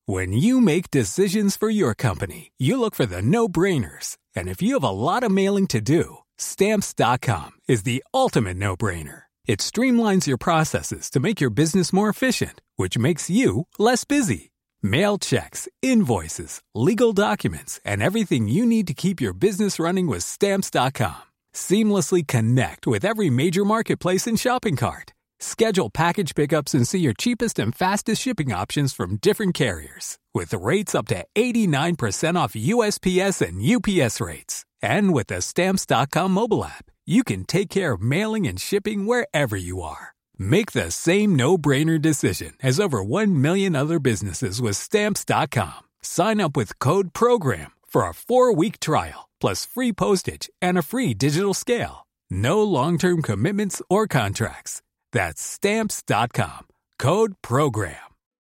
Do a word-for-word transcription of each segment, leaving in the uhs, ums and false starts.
When you make decisions for your company, you look for the no-brainers. And if you have a lot of mailing to do, Stamps dot com is the ultimate no-brainer. It streamlines your processes to make your business more efficient, which makes you less busy. Mail checks, invoices, legal documents, and everything you need to keep your business running with Stamps dot com. Seamlessly connect with every major marketplace and shopping cart. Schedule package pickups and see your cheapest and fastest shipping options from different carriers. With rates up to eighty-nine percent off U S P S and U P S rates. And with the Stamps dot com mobile app, you can take care of mailing and shipping wherever you are. Make the same no-brainer decision as over one million other businesses with Stamps dot com. Sign up with code PROGRAM for a four-week trial, plus free postage and a free digital scale. No long-term commitments or contracts. That's Stamps dot com. Code PROGRAM.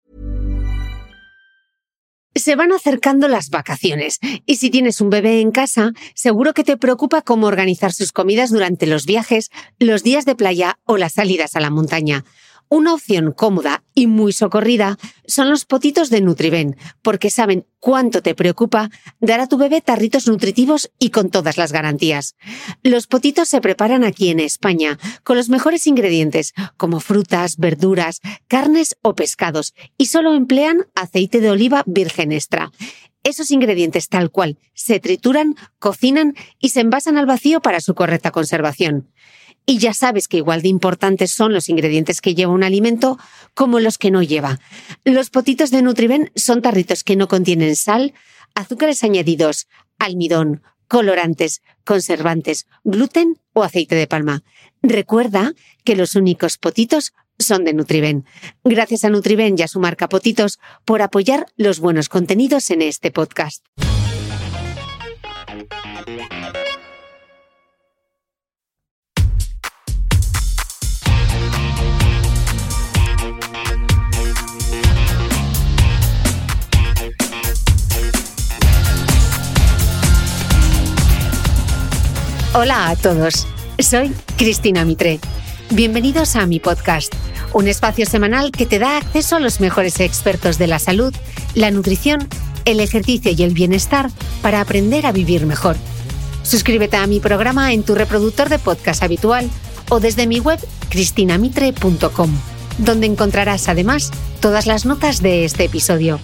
Se van acercando las vacaciones y si tienes un bebé en casa, seguro que te preocupa cómo organizar sus comidas durante los viajes, los días de playa o las salidas a la montaña. Una opción cómoda y muy socorrida son los potitos de Nutriben, porque saben cuánto te preocupa dar a tu bebé tarritos nutritivos y con todas las garantías. Los potitos se preparan aquí en España con los mejores ingredientes, como frutas, verduras, carnes o pescados, y solo emplean aceite de oliva virgen extra. Esos ingredientes tal cual se trituran, cocinan y se envasan al vacío para su correcta conservación. Y ya sabes que igual de importantes son los ingredientes que lleva un alimento como los que no lleva. Los potitos de Nutriben son tarritos que no contienen sal, azúcares añadidos, almidón, colorantes, conservantes, gluten o aceite de palma. Recuerda que los únicos potitos son de Nutriben. Gracias a Nutriben y a su marca Potitos por apoyar los buenos contenidos en este podcast. Hola a todos, soy Cristina Mitre. Bienvenidos a mi podcast, un espacio semanal que te da acceso a los mejores expertos de la salud, la nutrición, el ejercicio y el bienestar para aprender a vivir mejor. Suscríbete a mi programa en tu reproductor de podcast habitual o desde mi web cristina mitre punto com, donde encontrarás además todas las notas de este episodio.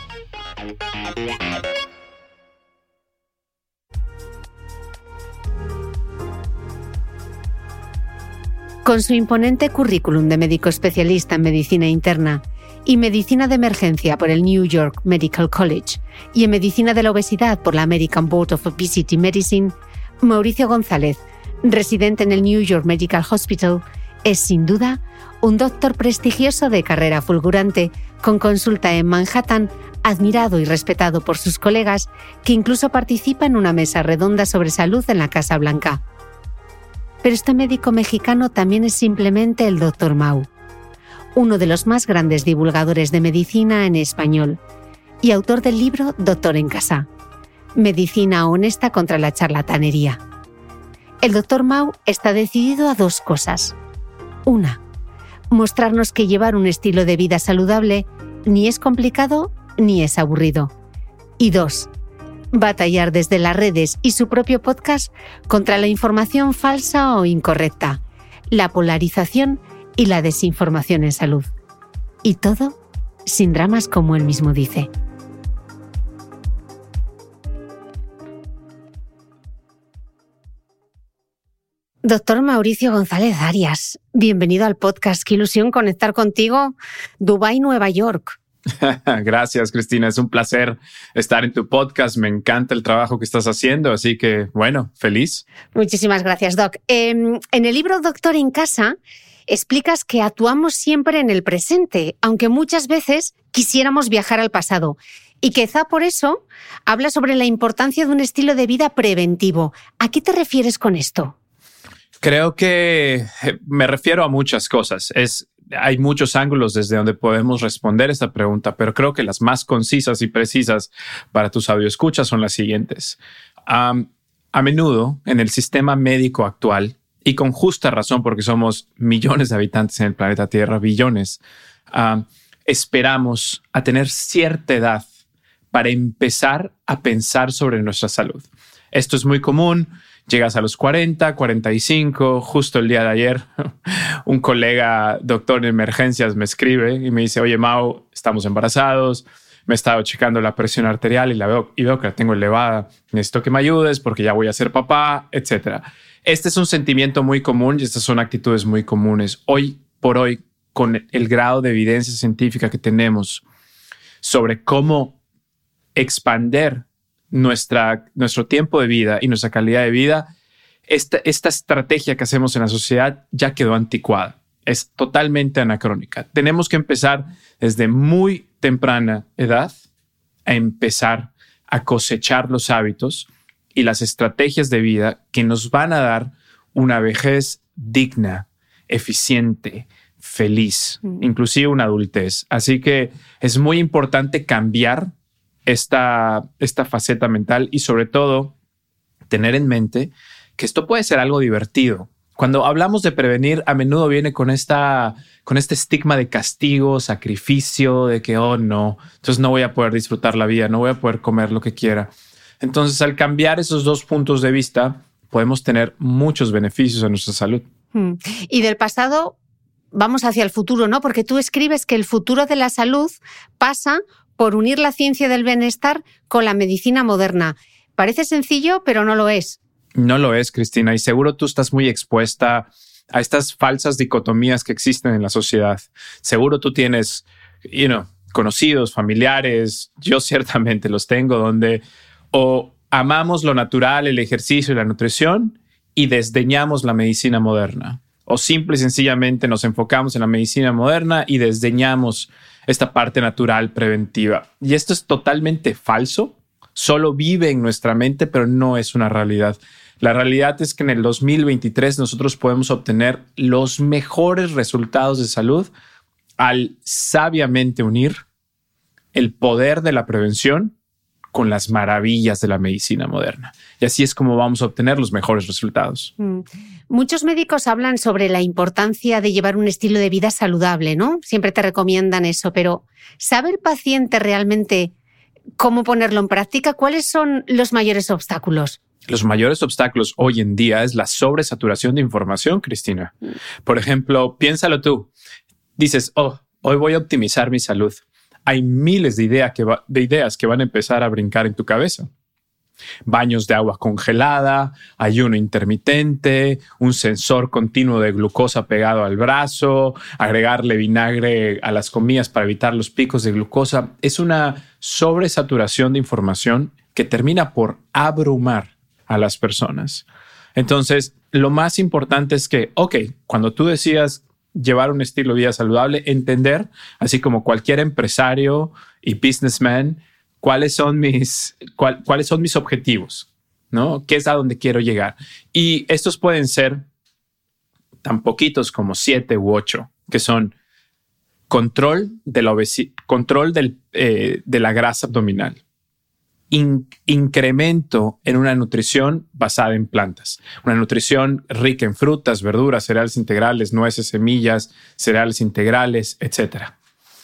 Con su imponente currículum de médico especialista en medicina interna y medicina de emergencia por el New York Medical College y en medicina de la obesidad por la American Board of Obesity Medicine, Mauricio González, residente en el New York Medical Hospital, es sin duda un doctor prestigioso de carrera fulgurante, con consulta en Manhattan, admirado y respetado por sus colegas, que incluso participa en una mesa redonda sobre salud en la Casa Blanca. Pero este médico mexicano también es simplemente el doctor Mau, uno de los más grandes divulgadores de medicina en español y autor del libro Doctor en Casa, Medicina honesta contra la charlatanería. El doctor Mau está decidido a dos cosas. Una, mostrarnos que llevar un estilo de vida saludable ni es complicado ni es aburrido. Y dos, batallar desde las redes y su propio podcast contra la información falsa o incorrecta, la polarización y la desinformación en salud. Y todo sin dramas, como él mismo dice. Doctor Mauricio González Arias, bienvenido al podcast. Qué ilusión conectar contigo. Dubái, Nueva York. Gracias, Cristina. Es un placer estar en tu podcast. Me encanta el trabajo que estás haciendo, así que, bueno, feliz. Muchísimas gracias, Doc. Eh, en el libro Doctor en Casa explicas que actuamos siempre en el presente, aunque muchas veces quisiéramos viajar al pasado. Y quizá por eso habla sobre la importancia de un estilo de vida preventivo. ¿A qué te refieres con esto? Creo que me refiero a muchas cosas. Es Hay muchos ángulos desde donde podemos responder esta pregunta, pero creo que las más concisas y precisas para tus audioescuchas son las siguientes. Um, a menudo, en el sistema médico actual, y con justa razón porque somos millones de habitantes en el planeta Tierra, billones, um, esperamos a tener cierta edad para empezar a pensar sobre nuestra salud. Esto es muy común. Llegas a los cuarenta, cuarenta y cinco. Justo el día de ayer, un colega doctor en emergencias me escribe y me dice, oye, Mau, estamos embarazados. Me he estado checando la presión arterial y la veo, y veo que la tengo elevada. Necesito que me ayudes porque ya voy a ser papá, etcétera. Este es un sentimiento muy común y estas son actitudes muy comunes. Hoy por hoy, con el grado de evidencia científica que tenemos sobre cómo expander nuestra, nuestro tiempo de vida y nuestra calidad de vida, esta, esta estrategia que hacemos en la sociedad ya quedó anticuada. Es totalmente anacrónica. Tenemos que empezar desde muy temprana edad a empezar a cosechar los hábitos y las estrategias de vida que nos van a dar una vejez digna, eficiente, feliz, mm. inclusive una adultez. Así que es muy importante cambiar esta, esta faceta mental y sobre todo tener en mente que esto puede ser algo divertido. Cuando hablamos de prevenir, a menudo viene con, esta, con este estigma de castigo, sacrificio, de que, oh, no, entonces no voy a poder disfrutar la vida, no voy a poder comer lo que quiera. Entonces, al cambiar esos dos puntos de vista, podemos tener muchos beneficios a nuestra salud. Hmm. Y del pasado vamos hacia el futuro, ¿no? Porque tú escribes que el futuro de la salud pasa por unir la ciencia del bienestar con la medicina moderna. Parece sencillo, pero no lo es. No lo es, Cristina, y seguro tú estás muy expuesta a estas falsas dicotomías que existen en la sociedad. Seguro tú tienes, you know, conocidos, familiares, yo ciertamente los tengo, donde o amamos lo natural, el ejercicio y la nutrición y desdeñamos la medicina moderna. O simple y sencillamente nos enfocamos en la medicina moderna y desdeñamos esta parte natural preventiva. Y esto es totalmente falso. Solo vive en nuestra mente, pero no es una realidad. La realidad es que en el dos mil veintitrés nosotros podemos obtener los mejores resultados de salud al sabiamente unir el poder de la prevención con las maravillas de la medicina moderna. Y así es como vamos a obtener los mejores resultados. Mm. Muchos médicos hablan sobre la importancia de llevar un estilo de vida saludable, ¿no? Siempre te recomiendan eso, pero ¿sabe el paciente realmente cómo ponerlo en práctica? ¿Cuáles son los mayores obstáculos? Los mayores obstáculos hoy en día es la sobresaturación de información, Cristina. Por ejemplo, piénsalo tú. Dices, oh, hoy voy a optimizar mi salud. Hay miles de, idea que va, de ideas que van a empezar a brincar en tu cabeza. Baños de agua congelada, ayuno intermitente, un sensor continuo de glucosa pegado al brazo, agregarle vinagre a las comidas para evitar los picos de glucosa. Es una sobresaturación de información que termina por abrumar a las personas. Entonces, lo más importante es que, ok, cuando tú decidas llevar un estilo de vida saludable, entender, así como cualquier empresario y businessman, cuáles son mis, cuál, cuáles son mis objetivos, ¿no? ¿Qué es a donde quiero llegar? Y estos pueden ser tan poquitos como siete u ocho, que son control de la obesidad, control del, eh, de la grasa abdominal, In, incremento en una nutrición basada en plantas, una nutrición rica en frutas, verduras, cereales integrales, nueces, semillas, cereales integrales, etcétera.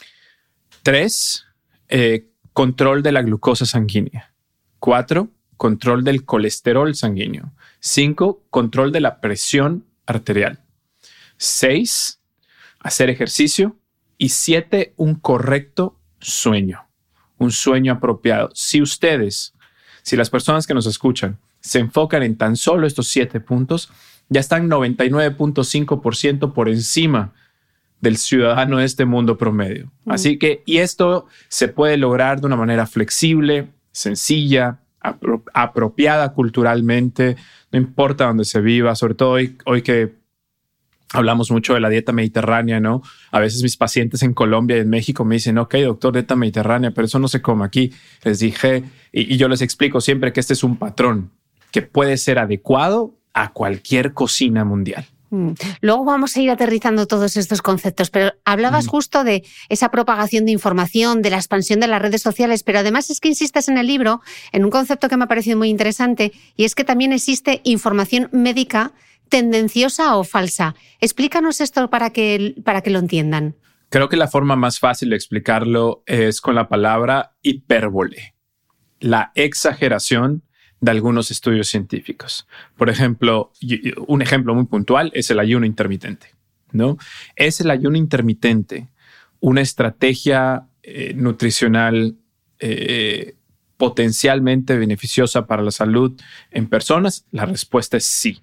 Tres, eh, control de la glucosa sanguínea. Cuatro, control del colesterol sanguíneo. Cinco, control de la presión arterial. Seis, hacer ejercicio. Y siete, un correcto sueño. Un sueño apropiado. Si ustedes, si las personas que nos escuchan se enfocan en tan solo estos siete puntos, ya están noventa y nueve punto cinco por ciento por encima del ciudadano de este mundo promedio. Mm. Así que, y esto se puede lograr de una manera flexible, sencilla, apro- apropiada culturalmente, no importa dónde se viva, sobre todo hoy, hoy que hablamos mucho de la dieta mediterránea, ¿no? A veces mis pacientes en Colombia y en México me dicen, ok, doctor, dieta mediterránea, pero eso no se come aquí. Les dije, y, y yo les explico siempre que este es un patrón que puede ser adecuado a cualquier cocina mundial. Mm. Luego vamos a ir aterrizando todos estos conceptos, pero hablabas mm. justo de esa propagación de información, de la expansión de las redes sociales, pero además es que insistes en el libro en un concepto que me ha parecido muy interesante, y es que también existe información médica tendenciosa o falsa. Explícanos esto para que, para que lo entiendan. Creo que la forma más fácil de explicarlo es con la palabra hipérbole, la exageración de algunos estudios científicos. Por ejemplo, un ejemplo muy puntual es el ayuno intermitente, ¿no? Es el ayuno intermitente una estrategia eh, nutricional eh, potencialmente beneficiosa para la salud en personas? La respuesta es sí.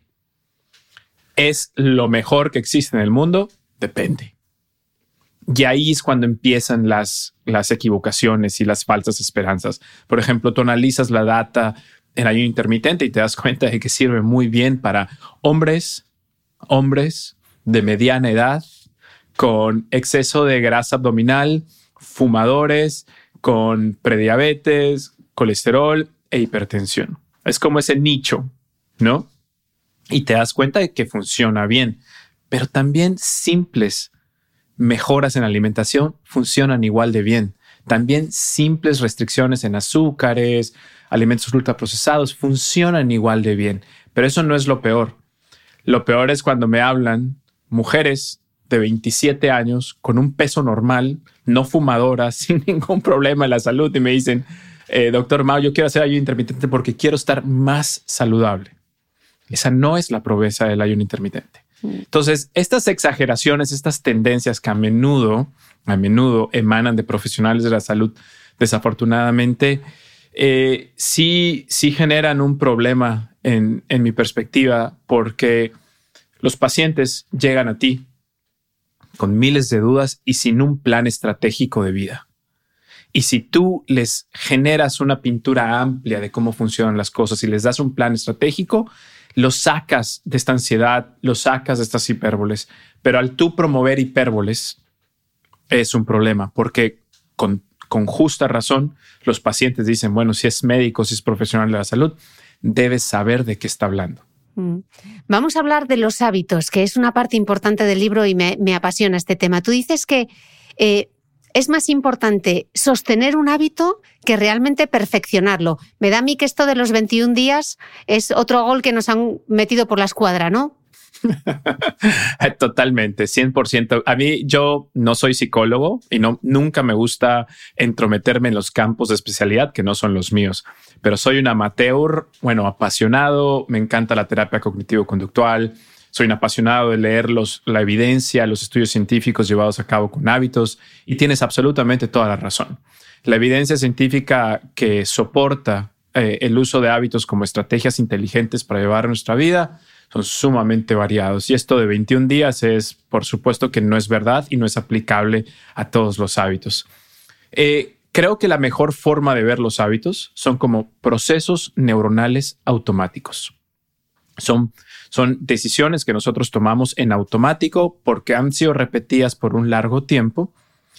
¿Es lo mejor que existe en el mundo? Depende. Y ahí es cuando empiezan las, las equivocaciones y las falsas esperanzas. Por ejemplo, tú analizas la data en ayuno intermitente y te das cuenta de que sirve muy bien para hombres, hombres de mediana edad, con exceso de grasa abdominal, fumadores, con prediabetes, colesterol e hipertensión. Es como ese nicho, ¿no? Y te das cuenta de que funciona bien, pero también simples mejoras en la alimentación funcionan igual de bien. También simples restricciones en azúcares, alimentos ultraprocesados funcionan igual de bien. Pero eso no es lo peor. Lo peor es cuando me hablan mujeres de veintisiete años con un peso normal, no fumadoras, sin ningún problema en la salud y me dicen, eh, doctor Mao, yo quiero hacer ayuno intermitente porque quiero estar más saludable. Esa no es la promesa del ayuno intermitente. Entonces, estas exageraciones, estas tendencias que a menudo, a menudo emanan de profesionales de la salud, desafortunadamente, eh, sí, sí generan un problema en, en mi perspectiva, porque los pacientes llegan a ti con miles de dudas y sin un plan estratégico de vida. Y si tú les generas una pintura amplia de cómo funcionan las cosas y les das un plan estratégico, los sacas de esta ansiedad, los sacas de estas hipérboles. Pero al tú promover hipérboles es un problema, porque con, con justa razón los pacientes dicen, bueno, si es médico, si es profesional de la salud, debes saber de qué está hablando. Mm. Vamos a hablar de los hábitos, que es una parte importante del libro y me, me apasiona este tema. Tú dices que eh, es más importante sostener un hábito que realmente perfeccionarlo. Me da a mí que esto de los veintiún días es otro gol que nos han metido por la escuadra, ¿no? Totalmente, cien por ciento. A mí, yo no soy psicólogo y no, nunca me gusta entrometerme en los campos de especialidad que no son los míos, pero soy un amateur, bueno, apasionado, me encanta la terapia cognitivo-conductual, soy un apasionado de leer los, la evidencia, los estudios científicos llevados a cabo con hábitos y tienes absolutamente toda la razón. La evidencia científica que soporta eh, el uso de hábitos como estrategias inteligentes para llevar nuestra vida son sumamente variados. Y esto de veintiún días es, por supuesto, que no es verdad y no es aplicable a todos los hábitos. Eh, creo que la mejor forma de ver los hábitos son como procesos neuronales automáticos. Son, son decisiones que nosotros tomamos en automático porque han sido repetidas por un largo tiempo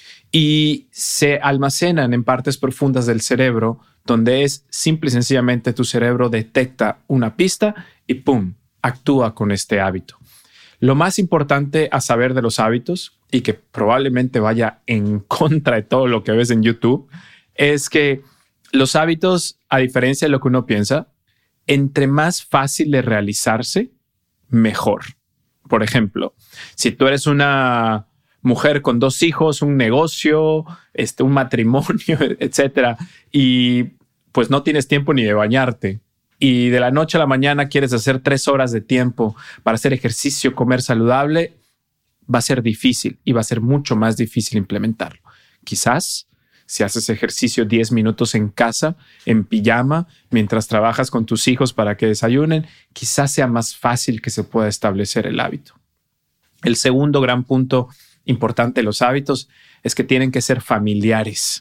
y se almacenan en partes profundas del cerebro donde es simple y sencillamente tu cerebro detecta una pista y ¡pum!, actúa con este hábito. Lo más importante a saber de los hábitos y que probablemente vaya en contra de todo lo que ves en YouTube es que los hábitos, a diferencia de lo que uno piensa, entre más fácil de realizarse, mejor. Por ejemplo, si tú eres una mujer con dos hijos, un negocio, este, un matrimonio, etcétera, y pues no tienes tiempo ni de bañarte, y de la noche a la mañana quieres hacer tres horas de tiempo para hacer ejercicio, comer saludable, va a ser difícil y va a ser mucho más difícil implementarlo. Quizás si haces ejercicio diez minutos en casa, en pijama, mientras trabajas con tus hijos para que desayunen, quizás sea más fácil que se pueda establecer el hábito. El segundo gran punto importante de los hábitos es que tienen que ser familiares.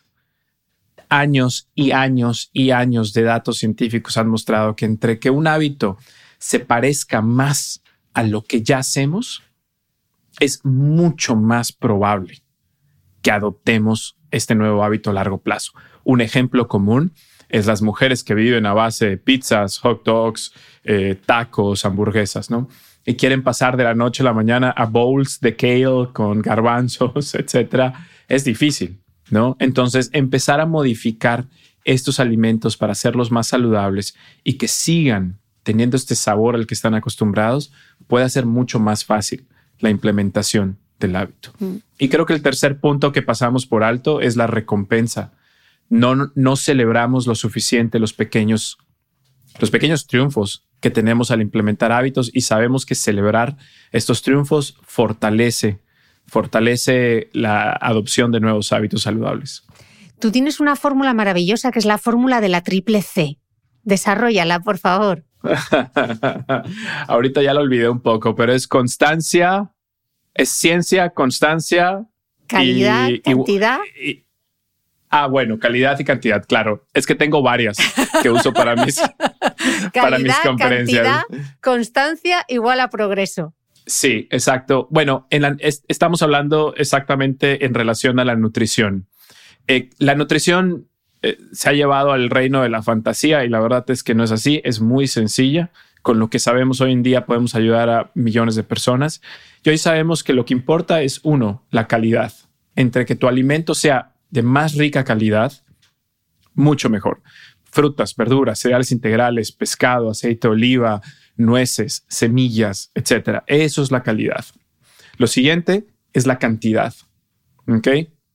Años y años y años de datos científicos han mostrado que entre que un hábito se parezca más a lo que ya hacemos, es mucho más probable que adoptemos este nuevo hábito a largo plazo. Un ejemplo común es las mujeres que viven a base de pizzas, hot dogs, eh, tacos, hamburguesas, ¿no? Y quieren pasar de la noche a la mañana a bowls de kale con garbanzos, etcétera. Es difícil, ¿no? Entonces, empezar a modificar estos alimentos para hacerlos más saludables y que sigan teniendo este sabor al que están acostumbrados puede hacer mucho más fácil la implementación del hábito. Mm. Y creo que el tercer punto que pasamos por alto es la recompensa. No, no celebramos lo suficiente los pequeños, los pequeños triunfos que tenemos al implementar hábitos, y sabemos que celebrar estos triunfos fortalece, fortalece la adopción de nuevos hábitos saludables. Tú tienes una fórmula maravillosa que es la fórmula de la triple C. Desarróllala, por favor. Ahorita ya lo olvidé un poco, pero es constancia, es ciencia, constancia, calidad, y, cantidad. Y, y, ah, bueno, calidad y cantidad, claro. Es que tengo varias que uso para mis, para mis conferencias. Calidad, constancia igual a progreso. Sí, exacto. Bueno, en la, es, estamos hablando exactamente en relación a la nutrición. Eh, la nutrición eh, se ha llevado al reino de la fantasía, y la verdad es que no es así. Es muy sencilla. Con lo que sabemos hoy en día podemos ayudar a millones de personas. Y hoy sabemos que lo que importa es, uno, la calidad. Entre que tu alimento sea de más rica calidad, mucho mejor. Frutas, verduras, cereales integrales, pescado, aceite de oliva, nueces, semillas, etcétera. Eso es la calidad. Lo siguiente es la cantidad. ¿Ok?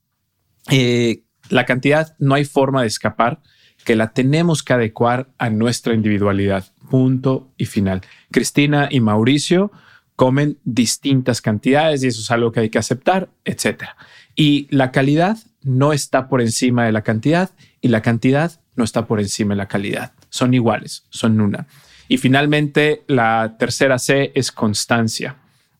Eh, la cantidad no hay forma de escapar, que la tenemos que adecuar a nuestra individualidad. Punto y final. Cristina y Mauricio comen distintas cantidades y eso es algo que hay que aceptar, etcétera. Y la calidad no está por encima de la cantidad y la cantidad no está por encima de la calidad. Son iguales, son una. Y finalmente, la tercera C es constancia.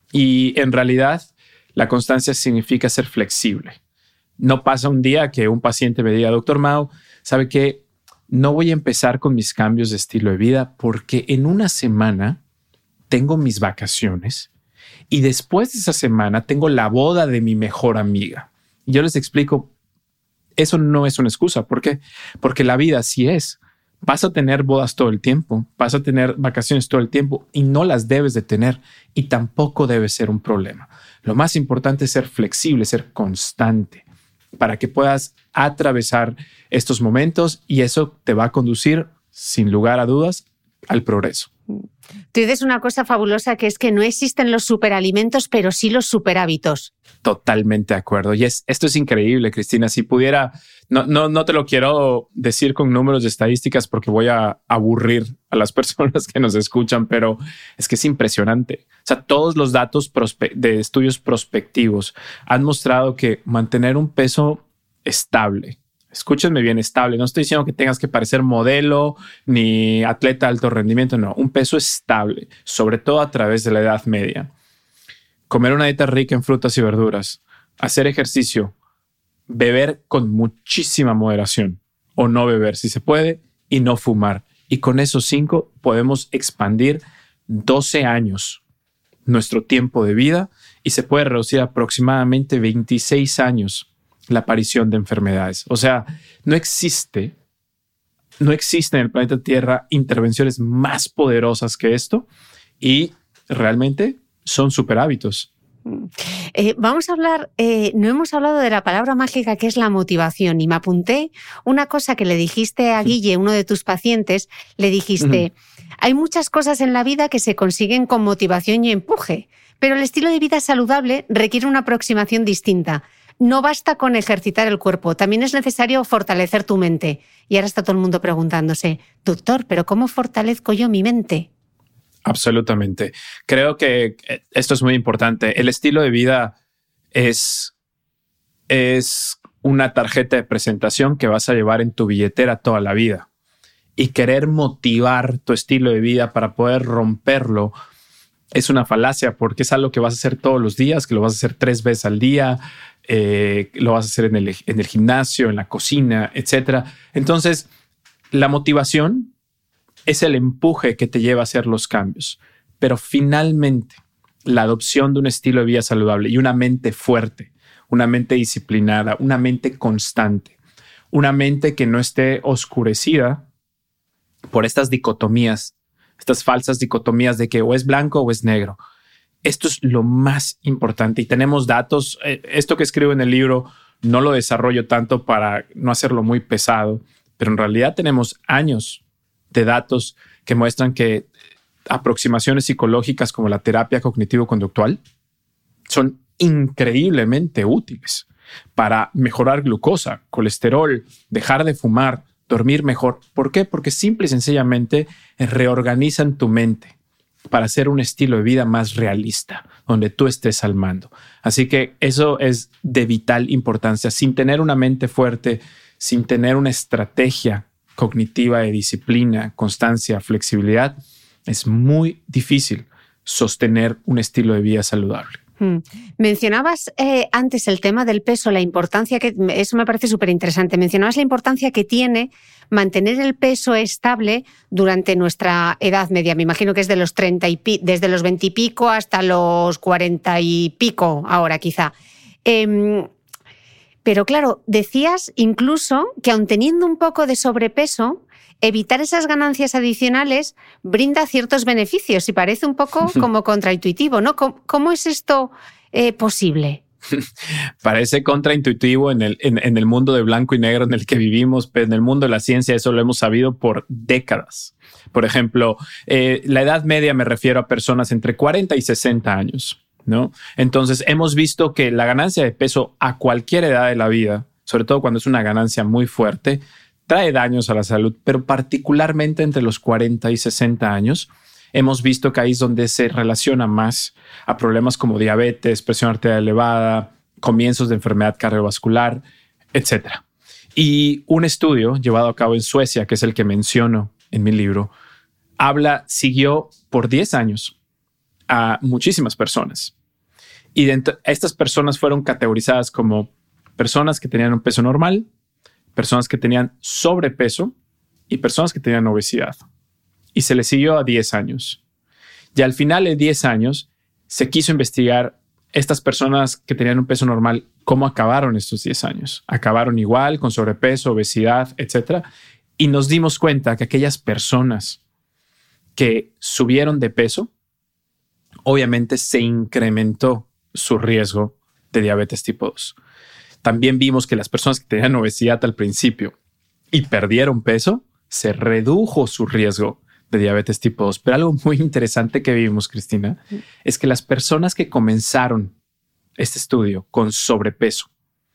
Y en realidad, la constancia significa ser flexible. No pasa un día que un paciente me diga, doctor Mau, ¿sabe qué? No voy a empezar con mis cambios de estilo de vida porque en una semana tengo mis vacaciones y después de esa semana tengo la boda de mi mejor amiga. Y yo les explico, eso no es una excusa. ¿Por qué? Porque la vida así es. Vas a tener bodas todo el tiempo, vas a tener vacaciones todo el tiempo y no las debes de tener, y tampoco debe ser un problema. Lo más importante es ser flexible, ser constante, para que puedas atravesar estos momentos, y eso te va a conducir, sin lugar a dudas, al progreso. Tú dices una cosa fabulosa, que es que no existen los superalimentos, pero sí los superhábitos. Totalmente de acuerdo. Y es, esto es increíble, Cristina. Si pudiera, no, no, no te lo quiero decir con números de estadísticas porque voy a aburrir a las personas que nos escuchan, pero es que es impresionante. O sea, todos los datos prospe- de estudios prospectivos han mostrado que mantener un peso estable, escúchenme bien, estable. No estoy diciendo que tengas que parecer modelo ni atleta de alto rendimiento. No, un peso estable, sobre todo a través de la edad media. Comer una dieta rica en frutas y verduras, hacer ejercicio, beber con muchísima moderación o no beber si se puede, y no fumar. Y con esos cinco podemos expandir doce años nuestro tiempo de vida, y se puede reducir aproximadamente veintiséis años la aparición de enfermedades. O sea, no existe, no existe en el planeta Tierra intervenciones más poderosas que esto, y realmente son super hábitos. Eh, vamos a hablar, eh, no hemos hablado de la palabra mágica que es la motivación, y me apunté una cosa que le dijiste a Guille, uno de tus pacientes. Le dijiste, uh-huh. hay muchas cosas en la vida que se consiguen con motivación y empuje, pero el estilo de vida saludable requiere una aproximación distinta. No basta con ejercitar el cuerpo, también es necesario fortalecer tu mente. Y ahora está todo el mundo preguntándose, doctor, ¿pero cómo fortalezco yo mi mente? Absolutamente. Creo que esto es muy importante. El estilo de vida es, es una tarjeta de presentación que vas a llevar en tu billetera toda la vida. Y querer motivar tu estilo de vida para poder romperlo es una falacia, porque es algo que vas a hacer todos los días, que lo vas a hacer tres veces al día, eh, lo vas a hacer en el, en el gimnasio, en la cocina, etcétera. Entonces, la motivación es el empuje que te lleva a hacer los cambios. Pero finalmente, la adopción de un estilo de vida saludable y una mente fuerte, una mente disciplinada, una mente constante, una mente que no esté oscurecida por estas dicotomías, estas falsas dicotomías de que o es blanco o es negro. Esto es lo más importante, y tenemos datos. Esto que escribo en el libro no lo desarrollo tanto para no hacerlo muy pesado, pero en realidad tenemos años de datos que muestran que aproximaciones psicológicas como la terapia cognitivo-conductual son increíblemente útiles para mejorar glucosa, colesterol, dejar de fumar, dormir mejor. ¿Por qué? Porque simple y sencillamente reorganizan tu mente para hacer un estilo de vida más realista, donde tú estés al mando. Así que eso es de vital importancia. Sin tener una mente fuerte, sin tener una estrategia cognitiva de disciplina, constancia, flexibilidad, es muy difícil sostener un estilo de vida saludable. Hmm. Mencionabas eh, antes el tema del peso, la importancia que, eso me parece súper interesante, mencionabas la importancia que tiene mantener el peso estable durante nuestra edad media. Me imagino que es de los treinta y pi, desde los veinte y pico hasta los cuarenta y pico ahora quizá. Eh, pero claro, decías incluso que aun teniendo un poco de sobrepeso, evitar esas ganancias adicionales brinda ciertos beneficios y parece un poco como contraintuitivo, ¿no? ¿Cómo, cómo es esto eh, posible? Parece contraintuitivo en el, en, en el mundo de blanco y negro en el que vivimos, pero en el mundo de la ciencia eso lo hemos sabido por décadas. Por ejemplo, eh, la edad media me refiero a personas entre cuarenta y sesenta años, ¿no? Entonces hemos visto que la ganancia de peso a cualquier edad de la vida, sobre todo cuando es una ganancia muy fuerte, trae daños a la salud, pero particularmente entre los cuarenta y sesenta años, hemos visto que ahí es donde se relaciona más a problemas como diabetes, presión arterial elevada, comienzos de enfermedad cardiovascular, etcétera. Y un estudio llevado a cabo en Suecia, que es el que menciono en mi libro, habla, siguió por diez años a muchísimas personas. Y dentro, estas personas fueron categorizadas como personas que tenían un peso normal, personas que tenían sobrepeso y personas que tenían obesidad. Y se les siguió a diez años. Y al final de diez años se quiso investigar estas personas que tenían un peso normal, cómo acabaron estos diez años. Acabaron igual, con sobrepeso, obesidad, etcétera. Y nos dimos cuenta que aquellas personas que subieron de peso, obviamente se incrementó su riesgo de diabetes tipo dos. También vimos que las personas que tenían obesidad al principio y perdieron peso, se redujo su riesgo de diabetes tipo dos. Pero algo muy interesante que vimos, Cristina, es que las personas que comenzaron este estudio con sobrepeso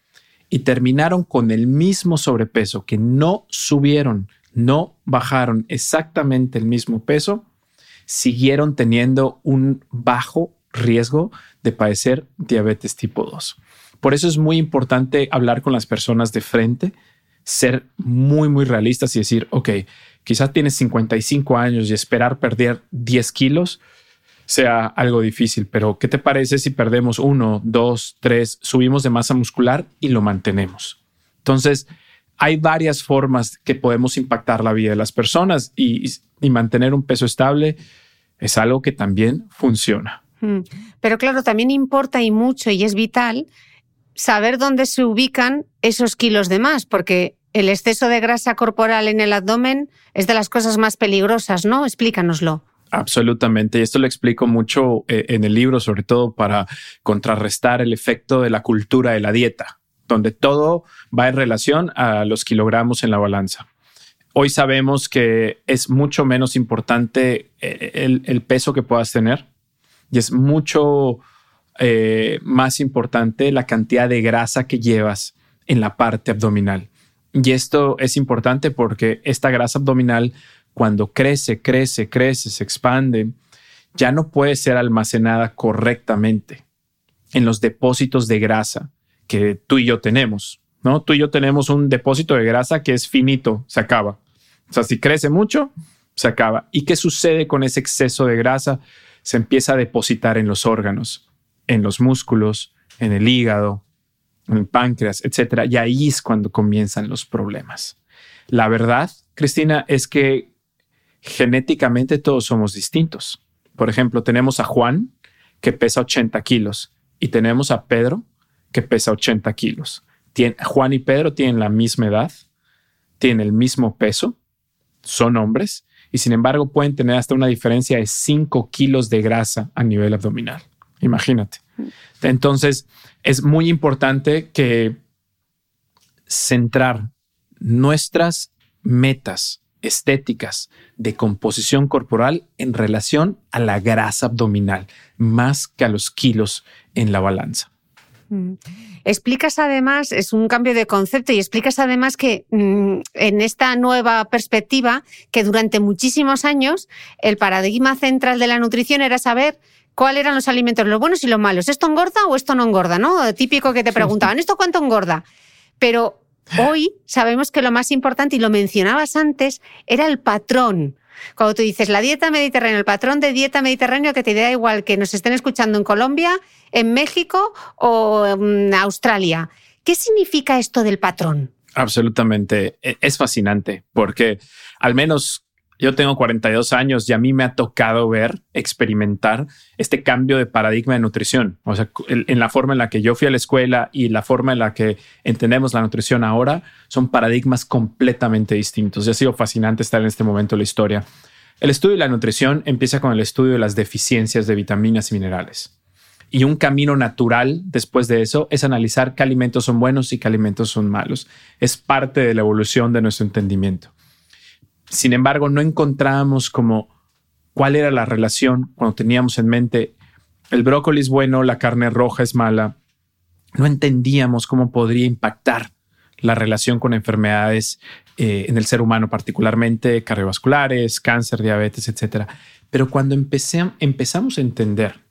y terminaron con el mismo sobrepeso, que no subieron, no bajaron exactamente el mismo peso, siguieron teniendo un bajo riesgo de padecer diabetes tipo dos. Por eso es muy importante hablar con las personas de frente, ser muy, muy realistas y decir, ok, quizás tienes cincuenta y cinco años y esperar perder diez kilos sea algo difícil, pero ¿qué te parece si perdemos uno, dos, tres, subimos de masa muscular y lo mantenemos? Entonces, hay varias formas que podemos impactar la vida de las personas y, y mantener un peso estable es algo que también funciona. Pero claro, también importa y mucho y es vital saber dónde se ubican esos kilos de más, porque el exceso de grasa corporal en el abdomen es de las cosas más peligrosas, ¿no? Explícanoslo. Absolutamente. Y esto lo explico mucho eh, en el libro, sobre todo para contrarrestar el efecto de la cultura de la dieta, donde todo va en relación a los kilogramos en la balanza. Hoy sabemos que es mucho menos importante el, el peso que puedas tener y es mucho eh, más importante la cantidad de grasa que llevas en la parte abdominal. Y esto es importante porque esta grasa abdominal, cuando crece, crece, crece, se expande, ya no puede ser almacenada correctamente en los depósitos de grasa que tú y yo tenemos, ¿no? Tú y yo tenemos un depósito de grasa que es finito, se acaba. O sea, si crece mucho, se acaba. ¿Y qué sucede con ese exceso de grasa? Se empieza a depositar en los órganos, en los músculos, en el hígado, en el páncreas, etcétera. Y ahí es cuando comienzan los problemas. La verdad, Cristina, es que genéticamente todos somos distintos. Por ejemplo, tenemos a Juan, que pesa ochenta kilos, y tenemos a Pedro, que pesa ochenta kilos. Tien, Juan y Pedro tienen la misma edad, tienen el mismo peso, son hombres, y sin embargo pueden tener hasta una diferencia de cinco kilos de grasa a nivel abdominal. Imagínate. Entonces, es muy importante que centrar nuestras metas estéticas, de composición corporal en relación a la grasa abdominal, más que a los kilos en la balanza. Mm. Explicas además, es un cambio de concepto, y explicas además que mmm, en esta nueva perspectiva, que durante muchísimos años el paradigma central de la nutrición era saber cuáles eran los alimentos, los buenos y los malos. ¿Esto engorda o esto no engorda? ¿No? Típico que te preguntaban, ¿esto cuánto engorda? Pero hoy sabemos que lo más importante, y lo mencionabas antes, era el patrón. Cuando tú dices la dieta mediterránea, el patrón de dieta mediterránea, que te da igual que nos estén escuchando en Colombia, en México o en Australia. ¿Qué significa esto del patrón? Absolutamente. Es fascinante porque al menos yo tengo cuarenta y dos años y a mí me ha tocado ver, experimentar este cambio de paradigma de nutrición. O sea, en la forma en la que yo fui a la escuela y la forma en la que entendemos la nutrición ahora son paradigmas completamente distintos. Y ha sido fascinante estar en este momento de la historia. El estudio de la nutrición empieza con el estudio de las deficiencias de vitaminas y minerales. Y un camino natural después de eso es analizar qué alimentos son buenos y qué alimentos son malos. Es parte de la evolución de nuestro entendimiento. Sin embargo, no encontrábamos como cuál era la relación cuando teníamos en mente el brócoli es bueno, la carne roja es mala. No entendíamos cómo podría impactar la relación con enfermedades eh, en el ser humano, particularmente cardiovasculares, cáncer, diabetes, etcétera. Pero cuando empecé, empezamos a entender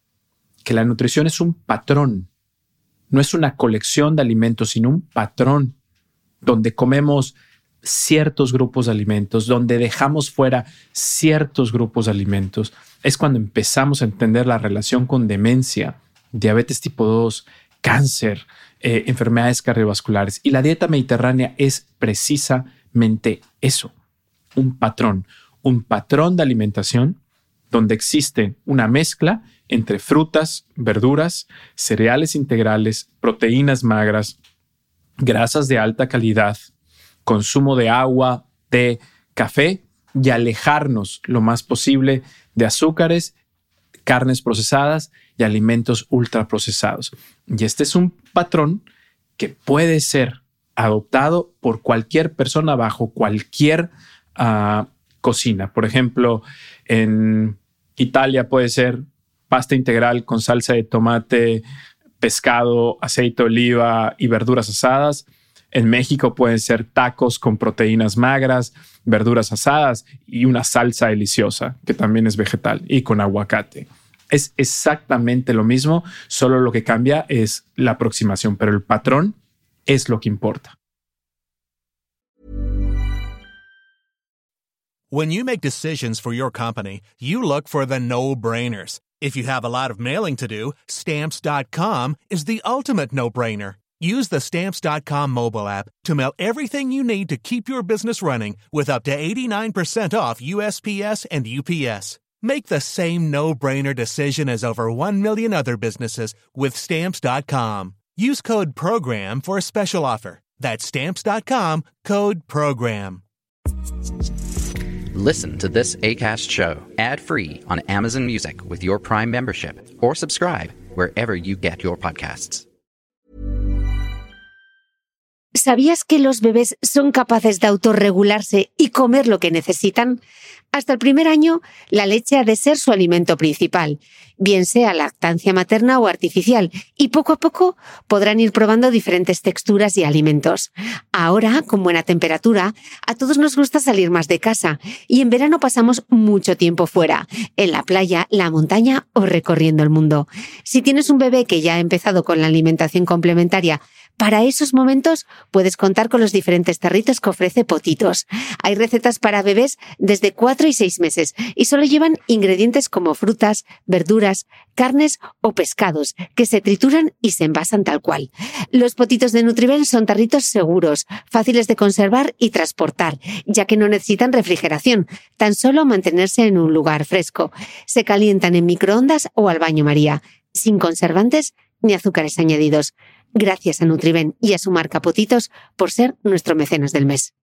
que la nutrición es un patrón, no es una colección de alimentos, sino un patrón donde comemos ciertos grupos de alimentos, donde dejamos fuera ciertos grupos de alimentos, es cuando empezamos a entender la relación con demencia, diabetes tipo dos, cáncer, eh, enfermedades cardiovasculares. Y la dieta mediterránea es precisamente eso, un patrón, un patrón de alimentación donde existe una mezcla entre frutas, verduras, cereales integrales, proteínas magras, grasas de alta calidad, consumo de agua, té, café y alejarnos lo más posible de azúcares, carnes procesadas y alimentos ultraprocesados. Y este es un patrón que puede ser adoptado por cualquier persona bajo cualquier uh, cocina. Por ejemplo, en Italia puede ser pasta integral con salsa de tomate, pescado, aceite de oliva y verduras asadas. En México pueden ser tacos con proteínas magras, verduras asadas y una salsa deliciosa que también es vegetal y con aguacate. Es exactamente lo mismo, solo lo que cambia es la aproximación, pero el patrón es lo que importa. When you make decisions for your company, you look for the no-brainers. If you have a lot of mailing to do, Stamps dot com is the ultimate no-brainer. Use the Stamps dot com mobile app to mail everything you need to keep your business running with up to eighty-nine percent off U S P S and U P S. Make the same no-brainer decision as over one million other businesses with Stamps dot com. Use code PROGRAM for a special offer. That's Stamps dot com, code PROGRAM. Listen to this Acast show ad-free on Amazon Music with your Prime membership or subscribe wherever you get your podcasts. ¿Sabías que los bebés son capaces de autorregularse y comer lo que necesitan? Hasta el primer año, la leche ha de ser su alimento principal, bien sea lactancia materna o artificial, y poco a poco podrán ir probando diferentes texturas y alimentos. Ahora, con buena temperatura, a todos nos gusta salir más de casa, y en verano pasamos mucho tiempo fuera, en la playa, la montaña o recorriendo el mundo. Si tienes un bebé que ya ha empezado con la alimentación complementaria, para esos momentos puedes contar con los diferentes tarritos que ofrece Potitos. Hay recetas para bebés desde cuatro y seis meses y solo llevan ingredientes como frutas, verduras, carnes o pescados que se trituran y se envasan tal cual. Los Potitos de Nutriben son tarritos seguros, fáciles de conservar y transportar, ya que no necesitan refrigeración, tan solo mantenerse en un lugar fresco. Se calientan en microondas o al baño María, sin conservantes ni azúcares añadidos. Gracias a Nutriben y a su marca Potitos por ser nuestro mecenas del mes.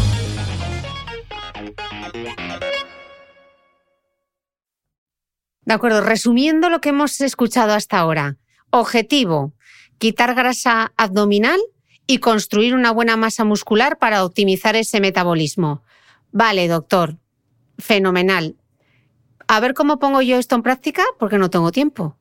De acuerdo, resumiendo lo que hemos escuchado hasta ahora. Objetivo, quitar grasa abdominal y construir una buena masa muscular para optimizar ese metabolismo. Vale, doctor, fenomenal. A ver cómo pongo yo esto en práctica porque no tengo tiempo.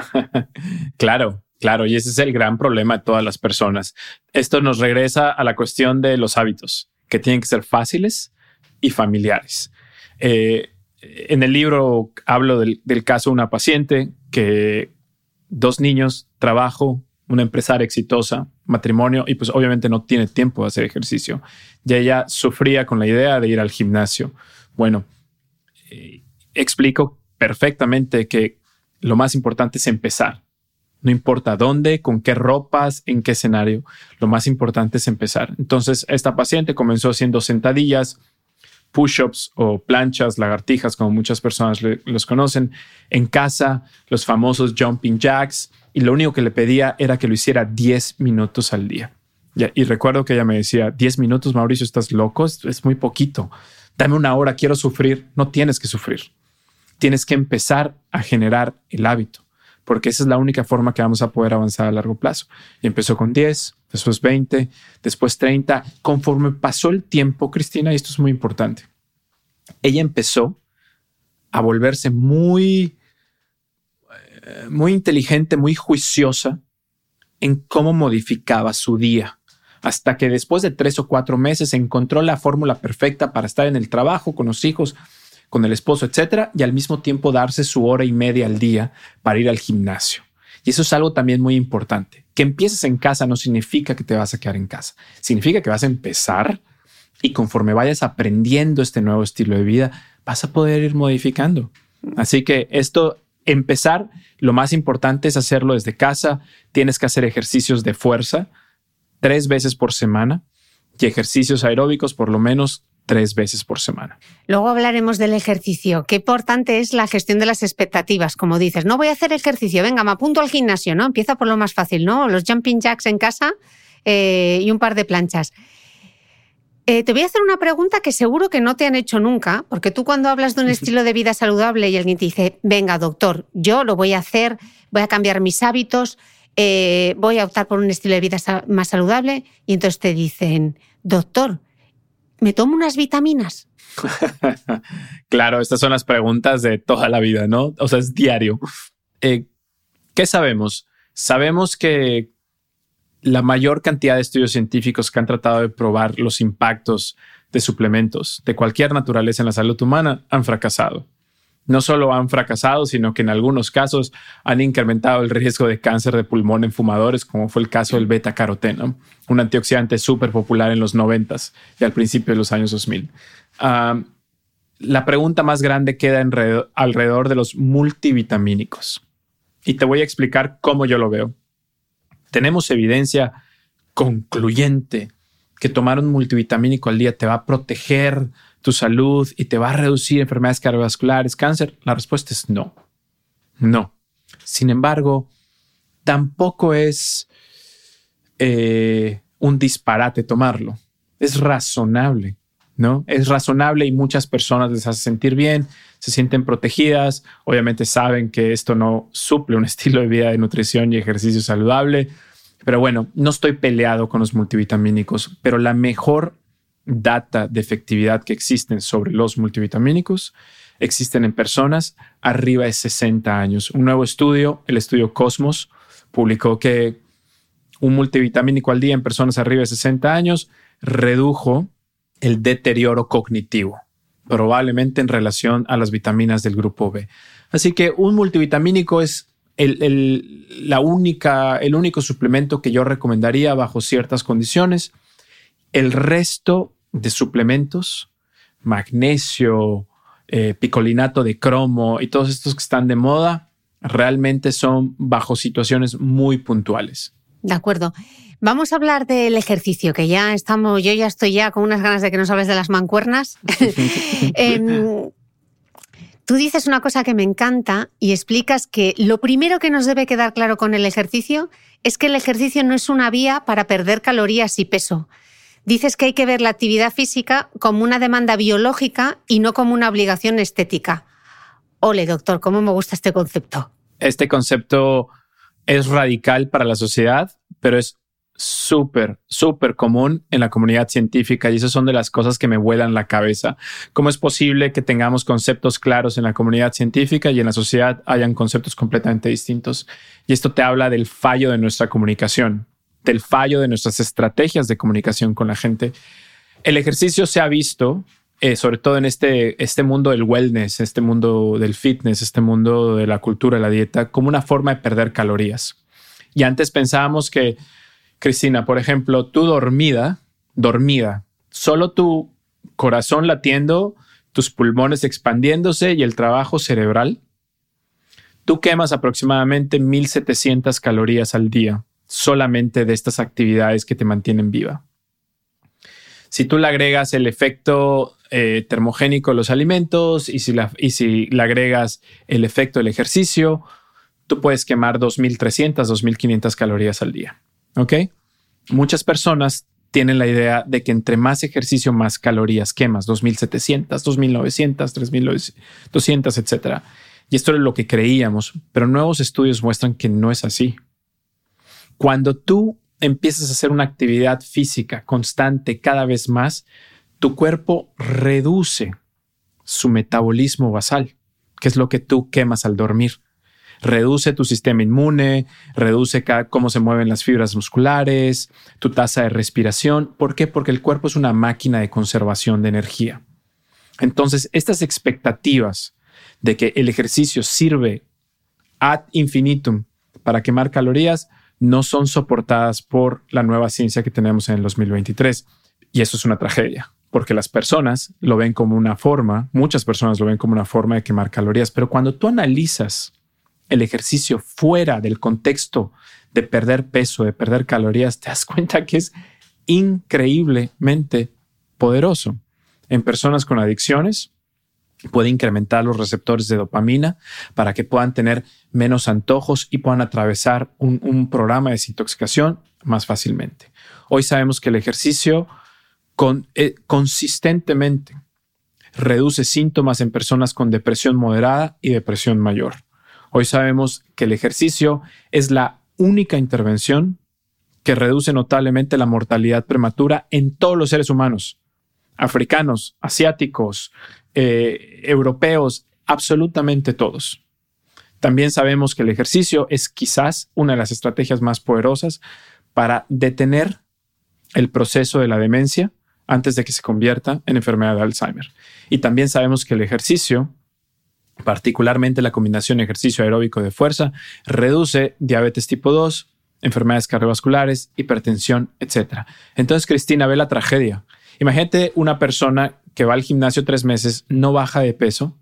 Claro, claro. Y ese es el gran problema de todas las personas. Esto nos regresa a la cuestión de los hábitos, que tienen que ser fáciles y familiares. Eh, en el libro hablo del, del caso de una paciente que dos niños, trabajo, una empresaria exitosa, matrimonio, y pues obviamente no tiene tiempo de hacer ejercicio. Y ella sufría con la idea de ir al gimnasio. Bueno, eh, explico perfectamente que lo más importante es empezar. No importa dónde, con qué ropas, en qué escenario. Lo más importante es empezar. Entonces, esta paciente comenzó haciendo sentadillas, push-ups o planchas, lagartijas, como muchas personas le, los conocen, en casa, los famosos jumping jacks. Y lo único que le pedía era que lo hiciera diez minutos al día. Y, y recuerdo que ella me decía, diez minutos, Mauricio, ¿estás loco? Es, es muy poquito. Dame una hora, quiero sufrir. No tienes que sufrir. Tienes que empezar a generar el hábito, porque esa es la única forma que vamos a poder avanzar a largo plazo. Y empezó con diez, después veinte, después treinta. Conforme pasó el tiempo, Cristina, y esto es muy importante, ella empezó a volverse muy, muy inteligente, muy juiciosa en cómo modificaba su día, hasta que después de tres o cuatro meses encontró la fórmula perfecta para estar en el trabajo, con los hijos, con el esposo, etcétera, y al mismo tiempo darse su hora y media al día para ir al gimnasio. Y eso es algo también muy importante. Que empieces en casa no significa que te vas a quedar en casa. Significa que vas a empezar y conforme vayas aprendiendo este nuevo estilo de vida, vas a poder ir modificando. Así que esto, empezar, lo más importante es hacerlo desde casa. Tienes que hacer ejercicios de fuerza tres veces por semana y ejercicios aeróbicos por lo menos tres veces por semana. Luego hablaremos del ejercicio. Qué importante es la gestión de las expectativas. Como dices, no voy a hacer ejercicio, venga, me apunto al gimnasio, ¿no? Empieza por lo más fácil, ¿no? Los jumping jacks en casa eh, y un par de planchas. Eh, te voy a hacer una pregunta que seguro que no te han hecho nunca, porque tú cuando hablas de un estilo de vida saludable y alguien te dice, venga, doctor, yo lo voy a hacer, voy a cambiar mis hábitos, eh, voy a optar por un estilo de vida más saludable, y entonces te dicen, doctor, ¿me tomo unas vitaminas? Claro, estas son las preguntas de toda la vida, ¿no? O sea, es diario. Eh, ¿Qué sabemos? Sabemos que la mayor cantidad de estudios científicos que han tratado de probar los impactos de suplementos de cualquier naturaleza en la salud humana han fracasado. No solo han fracasado, sino que en algunos casos han incrementado el riesgo de cáncer de pulmón en fumadores, como fue el caso del beta-caroteno, un antioxidante súper popular en los noventas y al principio de los años dos mil. Uh, la pregunta más grande queda enredor, alrededor de los multivitamínicos. Y te voy a explicar cómo yo lo veo. Tenemos evidencia concluyente que tomar un multivitamínico al día te va a proteger tu salud y te va a reducir enfermedades cardiovasculares, cáncer. La respuesta es no. No. Sin embargo, tampoco es eh, un disparate tomarlo. Es razonable, ¿no? Es razonable y muchas personas les hace sentir bien, se sienten protegidas. Obviamente saben que esto no suple un estilo de vida de nutrición y ejercicio saludable. Pero bueno, no estoy peleado con los multivitamínicos, pero la mejor data de efectividad que existen sobre los multivitamínicos existen en personas arriba de sesenta años. Un nuevo estudio, el estudio Cosmos, publicó que un multivitamínico al día en personas arriba de sesenta años redujo el deterioro cognitivo, probablemente en relación a las vitaminas del grupo B. Así que un multivitamínico es el, el, la única, el único suplemento que yo recomendaría bajo ciertas condiciones. El resto de suplementos, magnesio, eh, picolinato de cromo y todos estos que están de moda, realmente son bajo situaciones muy puntuales. De acuerdo. Vamos a hablar del ejercicio, que ya estamos, yo ya estoy ya con unas ganas de que nos hables de las mancuernas. eh, tú dices una cosa que me encanta y explicas que lo primero que nos debe quedar claro con el ejercicio es que el ejercicio no es una vía para perder calorías y peso. Dices que hay que ver la actividad física como una demanda biológica y no como una obligación estética. Ole, doctor, ¿cómo me gusta este concepto? Este concepto es radical para la sociedad, pero es súper, súper común en la comunidad científica y esas son de las cosas que me vuelan la cabeza. ¿Cómo es posible que tengamos conceptos claros en la comunidad científica y en la sociedad hayan conceptos completamente distintos? Y esto te habla del fallo de nuestra comunicación, del fallo de nuestras estrategias de comunicación con la gente. El ejercicio se ha visto, eh, sobre todo en este, este mundo del wellness, este mundo del fitness, este mundo de la cultura, de la dieta, como una forma de perder calorías. Y antes pensábamos que, Cristina, por ejemplo, tú dormida, dormida, solo tu corazón latiendo, tus pulmones expandiéndose y el trabajo cerebral, tú quemas aproximadamente mil setecientas calorías al día solamente de estas actividades que te mantienen viva. Si tú le agregas el efecto eh, termogénico de los alimentos y si, la, y si le agregas el efecto del ejercicio, tú puedes quemar dos mil trescientas, dos mil quinientas calorías al día. ¿Ok? Muchas personas tienen la idea de que entre más ejercicio, más calorías quemas, dos mil setecientas, dos mil novecientas, tres mil doscientas, etcétera. Y esto es lo que creíamos, pero nuevos estudios muestran que no es así. Cuando tú empiezas a hacer una actividad física constante cada vez más, tu cuerpo reduce su metabolismo basal, que es lo que tú quemas al dormir. Reduce tu sistema inmune, reduce cada, cómo se mueven las fibras musculares, tu tasa de respiración. ¿Por qué? Porque el cuerpo es una máquina de conservación de energía. Entonces, estas expectativas de que el ejercicio sirve ad infinitum para quemar calorías no son soportadas por la nueva ciencia que tenemos en el dos mil veintitrés. Y eso es una tragedia, porque las personas lo ven como una forma, muchas personas lo ven como una forma de quemar calorías, pero cuando tú analizas el ejercicio fuera del contexto de perder peso, de perder calorías, te das cuenta que es increíblemente poderoso. En personas con adicciones, puede incrementar los receptores de dopamina para que puedan tener menos antojos y puedan atravesar un, un programa de desintoxicación más fácilmente. Hoy sabemos que el ejercicio con, eh, consistentemente reduce síntomas en personas con depresión moderada y depresión mayor. Hoy sabemos que el ejercicio es la única intervención que reduce notablemente la mortalidad prematura en todos los seres humanos, africanos, asiáticos, eh, europeos, absolutamente todos. También sabemos que el ejercicio es quizás una de las estrategias más poderosas para detener el proceso de la demencia antes de que se convierta en enfermedad de Alzheimer. Y también sabemos que el ejercicio, particularmente la combinación ejercicio aeróbico de fuerza, reduce diabetes tipo dos, enfermedades cardiovasculares, hipertensión, etcétera. Entonces, Cristina, ve la tragedia. Imagínate una persona que va al gimnasio tres meses, no baja de peso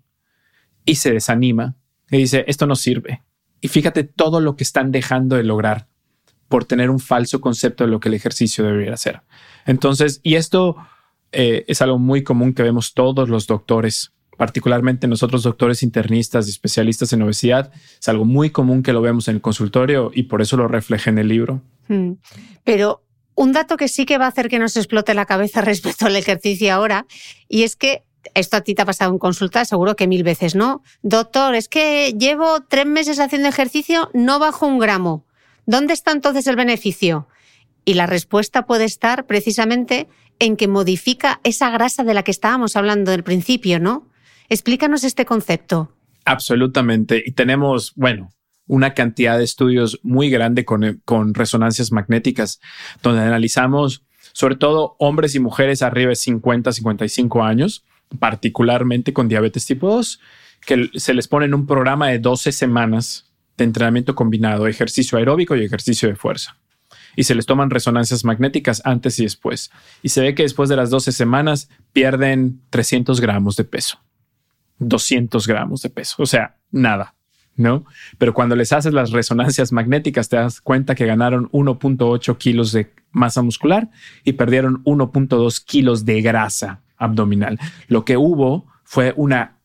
y se desanima y dice, esto no sirve. Y fíjate todo lo que están dejando de lograr por tener un falso concepto de lo que el ejercicio debería hacer. Entonces, y esto eh, es algo muy común que vemos todos los doctores, particularmente nosotros doctores internistas y especialistas en obesidad. Es algo muy común que lo vemos en el consultorio y por eso lo refleja en el libro. Hmm. Pero un dato que sí que va a hacer que nos explote la cabeza respecto al ejercicio ahora, y es que esto a ti te ha pasado en consulta, seguro que mil veces, ¿no? Doctor, es que llevo tres meses haciendo ejercicio, no bajo un gramo. ¿Dónde está entonces el beneficio? Y la respuesta puede estar precisamente en que modifica esa grasa de la que estábamos hablando del principio, ¿no? Explícanos este concepto. Absolutamente. Y tenemos, bueno, una cantidad de estudios muy grande con, con resonancias magnéticas, donde analizamos sobre todo hombres y mujeres arriba de cincuenta, cincuenta y cinco años, particularmente con diabetes tipo dos, que se les pone en un programa de doce semanas de entrenamiento combinado, ejercicio aeróbico y ejercicio de fuerza. Y se les toman resonancias magnéticas antes y después. Y se ve que después de las doce semanas pierden trescientos gramos de peso, doscientos gramos de peso. O sea, nada, ¿no? Pero cuando les haces las resonancias magnéticas, te das cuenta que ganaron uno punto ocho kilos de masa muscular y perdieron uno punto dos kilos de grasa abdominal. Lo que hubo fue una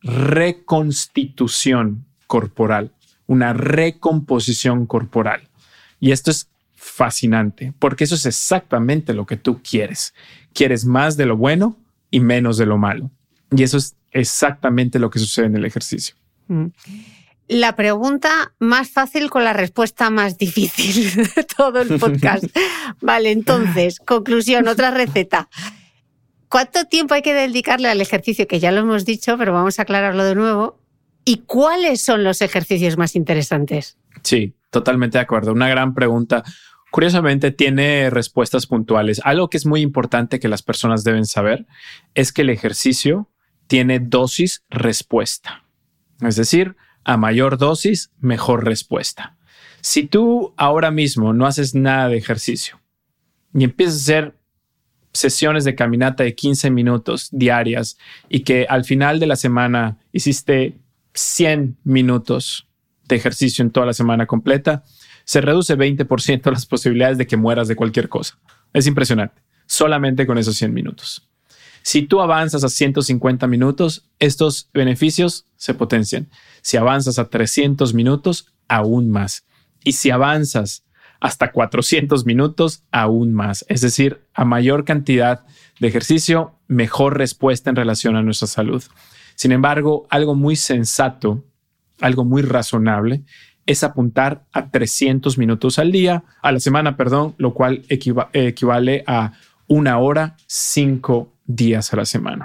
reconstitución corporal, una recomposición corporal. Y esto es fascinante, porque eso es exactamente lo que tú quieres. Quieres más de lo bueno y menos de lo malo. Y eso es exactamente lo que sucede en el ejercicio. Mm. La pregunta más fácil con la respuesta más difícil de todo el podcast. Vale, entonces, conclusión, otra receta. ¿Cuánto tiempo hay que dedicarle al ejercicio? Que ya lo hemos dicho, pero vamos a aclararlo de nuevo. ¿Y cuáles son los ejercicios más interesantes? Sí, totalmente de acuerdo. Una gran pregunta. Curiosamente, tiene respuestas puntuales. Algo que es muy importante que las personas deben saber es que el ejercicio tiene dosis-respuesta. Es decir, a mayor dosis, mejor respuesta. Si tú ahora mismo no haces nada de ejercicio y empiezas a hacer sesiones de caminata de quince minutos diarias y que al final de la semana hiciste cien minutos de ejercicio en toda la semana completa, se reduce veinte por ciento las posibilidades de que mueras de cualquier cosa. Es impresionante. Solamente con esos cien minutos. Si tú avanzas a ciento cincuenta minutos, estos beneficios se potencian. Si avanzas a trescientos minutos, aún más. Y si avanzas hasta cuatrocientos minutos, aún más. Es decir, a mayor cantidad de ejercicio, mejor respuesta en relación a nuestra salud. Sin embargo, algo muy sensato, algo muy razonable, es apuntar a trescientos minutos al día, a la semana, perdón, lo cual equiva- equivale a una hora, cinco días a la semana.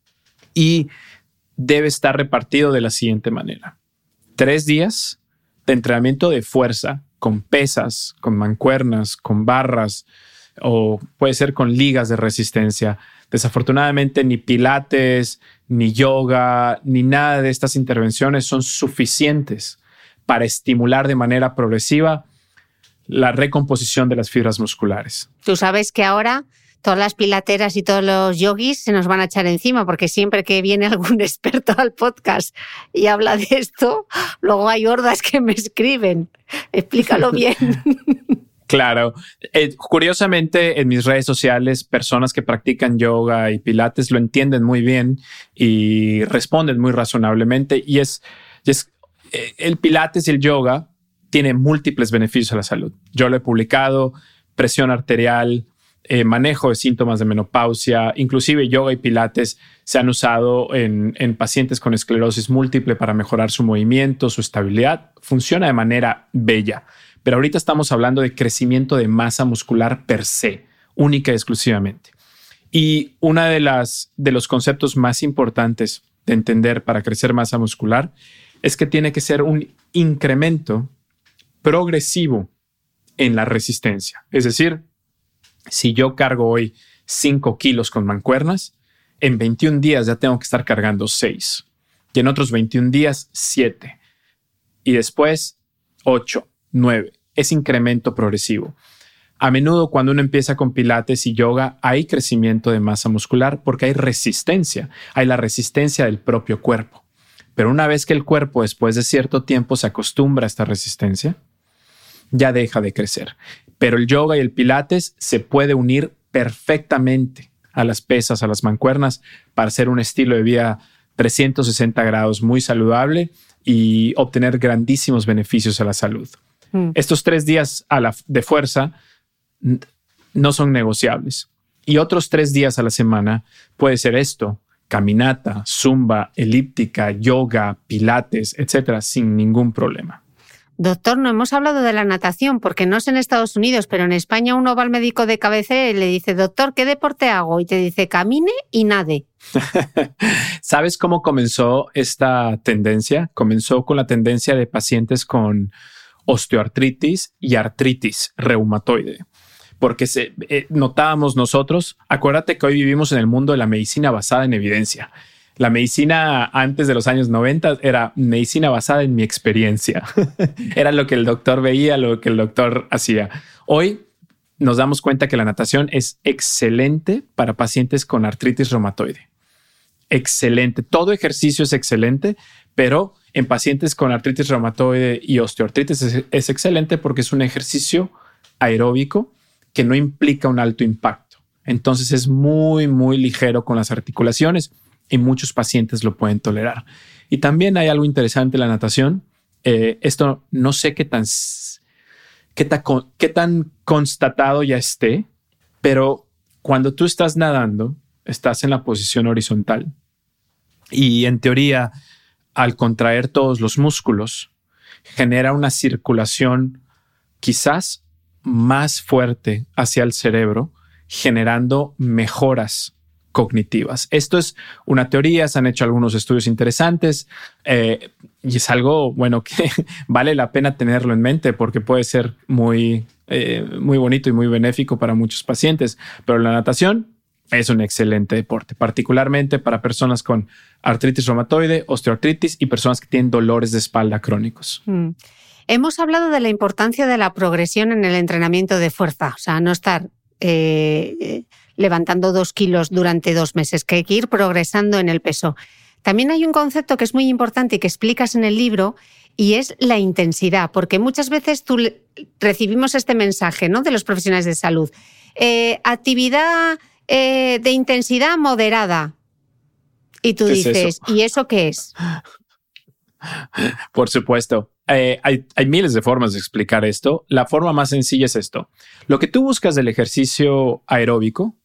Y debe estar repartido de la siguiente manera. Tres días de entrenamiento de fuerza con pesas, con mancuernas, con barras o puede ser con ligas de resistencia. Desafortunadamente ni pilates, ni yoga, ni nada de estas intervenciones son suficientes para estimular de manera progresiva la recomposición de las fibras musculares. Tú sabes que ahora todas las pilateras y todos los yogis se nos van a echar encima porque siempre que viene algún experto al podcast y habla de esto, luego hay hordas que me escriben. Explícalo bien. Claro. Eh, curiosamente, en mis redes sociales, personas que practican yoga y pilates lo entienden muy bien y responden muy razonablemente. Y es, y es eh, el pilates y el yoga tiene múltiples beneficios a la salud. Yo lo he publicado, presión arterial, Eh, manejo de síntomas de menopausia, inclusive yoga y pilates se han usado en, en pacientes con esclerosis múltiple para mejorar su movimiento, su estabilidad. Funciona de manera bella, pero ahorita estamos hablando de crecimiento de masa muscular per se, única y exclusivamente. Y uno de, las, de los conceptos más importantes de entender para crecer masa muscular es que tiene que ser un incremento progresivo en la resistencia. Es decir, si yo cargo hoy cinco kilos con mancuernas, en veintiún días ya tengo que estar cargando seis. Y en otros veintiún días, siete. Y después, ocho, nueve. Es incremento progresivo. A menudo cuando uno empieza con pilates y yoga, hay crecimiento de masa muscular porque hay resistencia. Hay la resistencia del propio cuerpo. Pero una vez que el cuerpo, después de cierto tiempo, se acostumbra a esta resistencia, ya deja de crecer. Pero el yoga y el pilates se puede unir perfectamente a las pesas, a las mancuernas, para hacer un estilo de vida trescientos sesenta grados muy saludable y obtener grandísimos beneficios a la salud. Mm. Estos tres días a la, de fuerza no son negociables. Y otros tres días a la semana puede ser esto: caminata, zumba, elíptica, yoga, pilates, etcétera, sin ningún problema. Doctor, no hemos hablado de la natación porque no es en Estados Unidos, pero en España uno va al médico de cabecera y le dice: doctor, ¿qué deporte hago? Y te dice: camine y nade. ¿Sabes cómo comenzó esta tendencia? Comenzó con la tendencia de pacientes con osteoartritis y artritis reumatoide. Porque se, eh, notábamos nosotros, acuérdate que hoy vivimos en el mundo de la medicina basada en evidencia. La medicina antes de los años noventa era medicina basada en mi experiencia. Era lo que el doctor veía, lo que el doctor hacía. Hoy nos damos cuenta que la natación es excelente para pacientes con artritis reumatoide. Excelente. Todo ejercicio es excelente, pero en pacientes con artritis reumatoide y osteoartritis es, es excelente porque es un ejercicio aeróbico que no implica un alto impacto. Entonces es muy, muy ligero con las articulaciones. Y muchos pacientes lo pueden tolerar. Y también hay algo interesante en la natación. Eh, esto no sé qué tan, qué, tan, qué tan constatado ya esté, pero cuando tú estás nadando, estás en la posición horizontal. Y en teoría, al contraer todos los músculos, genera una circulación quizás más fuerte hacia el cerebro, generando mejoras cognitivas. Esto es una teoría, se han hecho algunos estudios interesantes eh, y es algo, bueno, que vale la pena tenerlo en mente porque puede ser muy, eh, muy bonito y muy benéfico para muchos pacientes. Pero la natación es un excelente deporte, particularmente para personas con artritis reumatoide, osteoartritis y personas que tienen dolores de espalda crónicos. Mm. Hemos hablado de la importancia de la progresión en el entrenamiento de fuerza, o sea, no estar eh, levantando dos kilos durante dos meses, que hay que ir progresando en el peso. También hay un concepto que es muy importante y que explicas en el libro y es la intensidad, porque muchas veces tú recibimos este mensaje, ¿no?, de los profesionales de salud. Eh, actividad eh, de intensidad moderada. Y tú dices, es eso? ¿Y eso qué es? Por supuesto. Eh, hay, hay miles de formas de explicar esto. La forma más sencilla es esto. Lo que tú buscas del ejercicio aeróbico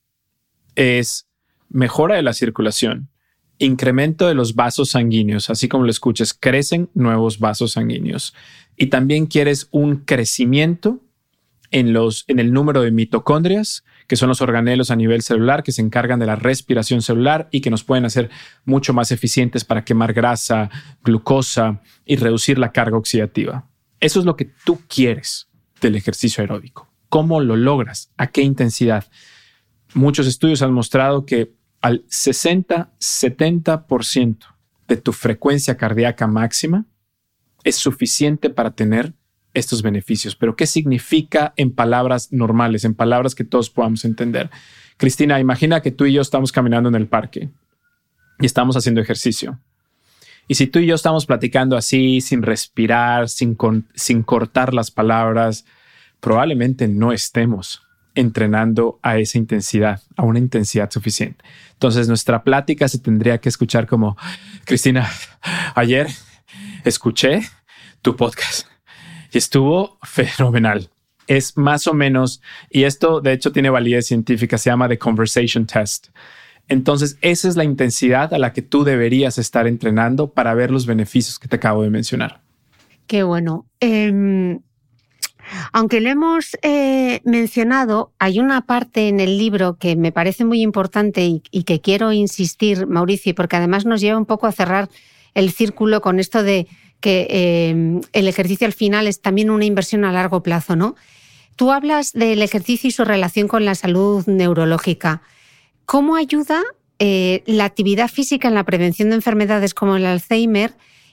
es mejora de la circulación, incremento de los vasos sanguíneos, así como lo escuches, crecen nuevos vasos sanguíneos. Y también quieres un crecimiento en, los, en el número de mitocondrias, que son los organelos a nivel celular que se encargan de la respiración celular y que nos pueden hacer mucho más eficientes para quemar grasa, glucosa y reducir la carga oxidativa. Eso es lo que tú quieres del ejercicio aeróbico. ¿Cómo lo logras? ¿A qué intensidad? Muchos estudios han mostrado que al sesenta a setenta por ciento de tu frecuencia cardíaca máxima es suficiente para tener estos beneficios. Pero ¿qué significa en palabras normales, en palabras que todos podamos entender? Cristina, imagina que tú y yo estamos caminando en el parque y estamos haciendo ejercicio. Y si tú y yo estamos platicando así, sin respirar, sin, con, sin cortar las palabras, probablemente no estemos entrenando a esa intensidad, a una intensidad suficiente. Entonces nuestra plática se tendría que escuchar como: Cristina, ayer escuché tu podcast y estuvo fenomenal. Es más o menos, y esto de hecho tiene validez científica, se llama The Conversation Test. Entonces esa es la intensidad a la que tú deberías estar entrenando para ver los beneficios que te acabo de mencionar. Qué bueno. Eh, aunque lo hemos eh, mencionado, hay una parte en el libro que me parece muy importante y, y que quiero insistir, Mauricio, porque además nos lleva un poco a cerrar el círculo con esto de que eh, el ejercicio al final es también una inversión a largo plazo, ¿no? Tú hablas del ejercicio y su relación con la salud neurológica. ¿Cómo ayuda eh, la actividad física en la prevención de enfermedades como el Alzheimer?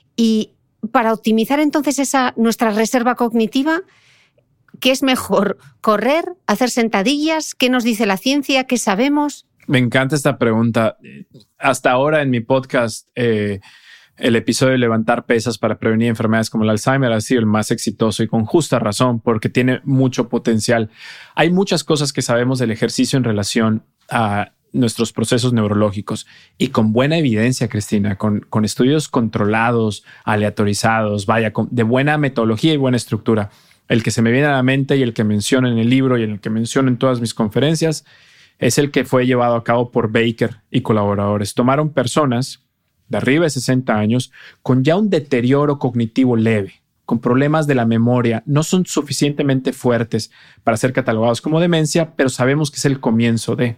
Y para optimizar entonces esa nuestra reserva cognitiva, ¿qué es mejor? ¿Correr? ¿Hacer sentadillas? ¿Qué nos dice la ciencia? ¿Qué sabemos? Me encanta esta pregunta. Hasta ahora en mi podcast, eh, el episodio de levantar pesas para prevenir enfermedades como el Alzheimer ha sido el más exitoso y con justa razón porque tiene mucho potencial. Hay muchas cosas que sabemos del ejercicio en relación a nuestros procesos neurológicos y con buena evidencia, Cristina, con, con estudios controlados, aleatorizados, vaya, con, de buena metodología y buena estructura. El que se me viene a la mente y el que menciono en el libro y el que menciono en todas mis conferencias es el que fue llevado a cabo por Baker y colaboradores. Tomaron personas de arriba de sesenta años con ya un deterioro cognitivo leve, con problemas de la memoria, no son suficientemente fuertes para ser catalogados como demencia, pero sabemos que es el comienzo de.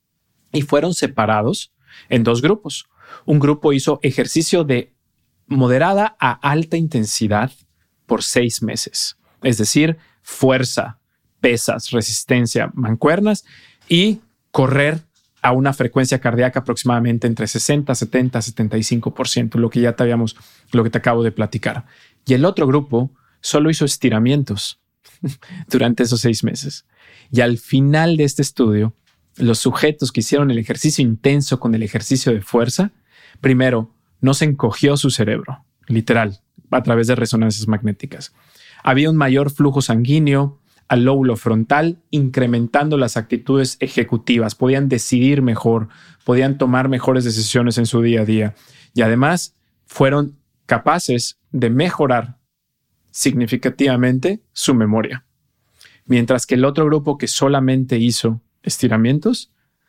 Y fueron separados en dos grupos. Un grupo hizo ejercicio de moderada a alta intensidad por seis meses. Es decir, fuerza, pesas, resistencia, mancuernas y correr a una frecuencia cardíaca aproximadamente entre sesenta, setenta, setenta y cinco por ciento, lo que ya te habíamos, lo que te acabo de platicar. Y el otro grupo solo hizo estiramientos durante esos seis meses. Y al final de este estudio, los sujetos que hicieron el ejercicio intenso con el ejercicio de fuerza, primero, no se encogió su cerebro, literal, a través de resonancias magnéticas. Había un mayor flujo sanguíneo al lóbulo frontal, incrementando las actitudes ejecutivas. Podían decidir mejor, podían tomar mejores decisiones en su día a día. Y además fueron capaces de mejorar significativamente su memoria. Mientras que el otro grupo que solamente hizo estiramientos,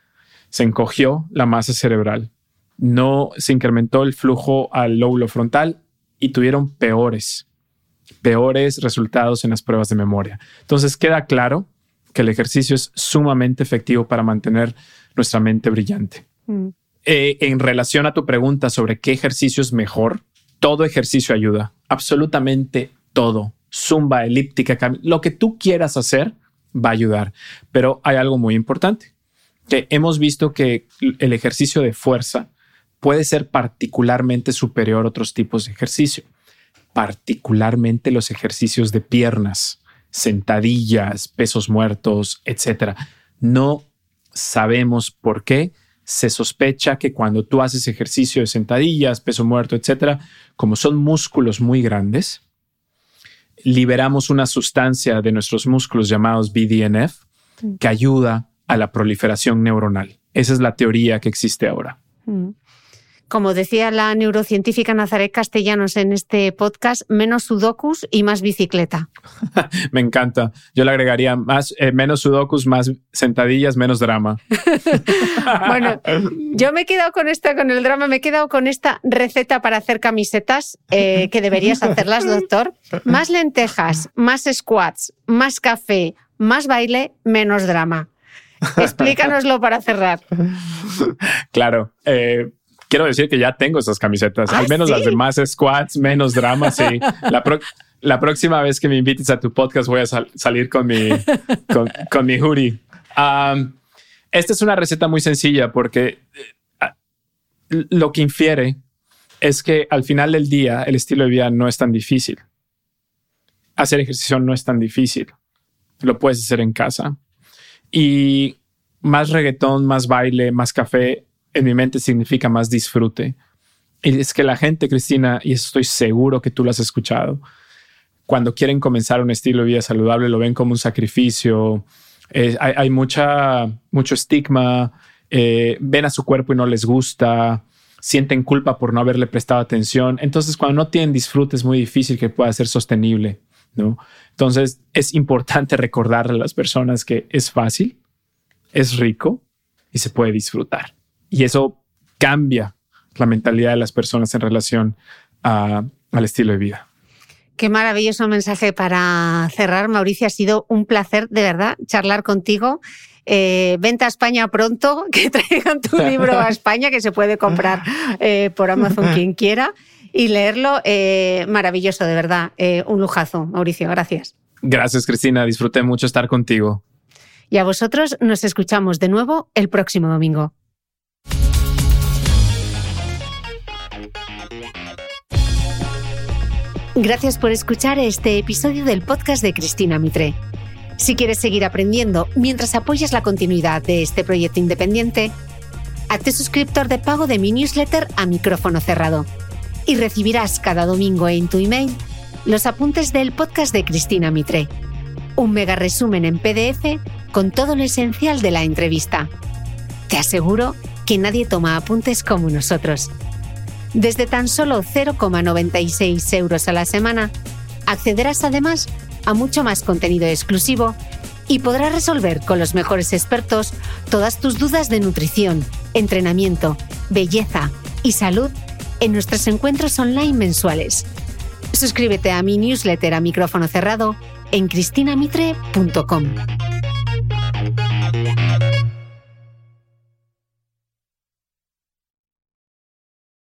se encogió la masa cerebral. No se incrementó el flujo al lóbulo frontal y tuvieron peores peores resultados en las pruebas de memoria. Entonces queda claro que el ejercicio es sumamente efectivo para mantener nuestra mente brillante. Mm. Eh, en relación a tu pregunta sobre qué ejercicio es mejor, todo ejercicio ayuda, absolutamente todo. Zumba, elíptica, cam- lo que tú quieras hacer va a ayudar. Pero hay algo muy importante, que hemos visto que el ejercicio de fuerza puede ser particularmente superior a otros tipos de ejercicio, particularmente los ejercicios de piernas, sentadillas, pesos muertos, etcétera. No sabemos por qué. Se sospecha que cuando tú haces ejercicio de sentadillas, peso muerto, etcétera, como son músculos muy grandes, liberamos una sustancia de nuestros músculos llamados B D N F que ayuda a la proliferación neuronal. Esa es la teoría que existe ahora. Como decía la neurocientífica Nazaret Castellanos en este podcast, menos sudokus y más bicicleta. Me encanta. Yo le agregaría más, eh, menos sudokus, más sentadillas, menos drama. Bueno, yo me he quedado con esta, con el drama, me he quedado con esta receta para hacer camisetas, eh, que deberías hacerlas, doctor. Más lentejas, más squats, más café, más baile, menos drama. Explícanoslo para cerrar. Claro. Eh, quiero decir que ya tengo esas camisetas, ¿Ah, al menos sí? las de más squats, menos drama. Sí. La, pro- la próxima vez que me invites a tu podcast voy a sal- salir con mi, con, con mi hoodie. Um, esta es una receta muy sencilla porque uh, lo que infiere es que al final del día el estilo de vida no es tan difícil. Hacer ejercicio no es tan difícil. Lo puedes hacer en casa. Y más reggaetón, más baile, más café, en mi mente significa más disfrute. Y es que la gente, Cristina, y estoy seguro que tú lo has escuchado, cuando quieren comenzar un estilo de vida saludable lo ven como un sacrificio. Eh, hay, hay mucha, mucho estigma. Eh, ven a su cuerpo y no les gusta. Sienten culpa por no haberle prestado atención. Entonces, cuando no tienen disfrute, es muy difícil que pueda ser sostenible, ¿no? Entonces, es importante recordarle a las personas que es fácil, es rico y se puede disfrutar. Y eso cambia la mentalidad de las personas en relación a, al estilo de vida. Qué maravilloso mensaje para cerrar, Mauricio. Ha sido un placer, de verdad, charlar contigo. Eh, vente a España pronto, que traigan tu libro a España, que se puede comprar eh, por Amazon quien quiera, y leerlo. Eh, maravilloso, de verdad. Eh, un lujazo, Mauricio. Gracias. Gracias, Cristina. Disfruté mucho estar contigo. Y a vosotros nos escuchamos de nuevo el próximo domingo. Gracias por escuchar este episodio del podcast de Cristina Mitre. Si quieres seguir aprendiendo mientras apoyas la continuidad de este proyecto independiente, hazte suscriptor de pago de mi newsletter a micrófono cerrado y recibirás cada domingo en tu email los apuntes del podcast de Cristina Mitre, un mega resumen en P D F con todo lo esencial de la entrevista. Te aseguro que nadie toma apuntes como nosotros. Desde tan solo cero coma noventa y seis euros a la semana, accederás además a mucho más contenido exclusivo y podrás resolver con los mejores expertos todas tus dudas de nutrición, entrenamiento, belleza y salud en nuestros encuentros online mensuales. Suscríbete a mi newsletter a micrófono cerrado en cristina mitre punto com.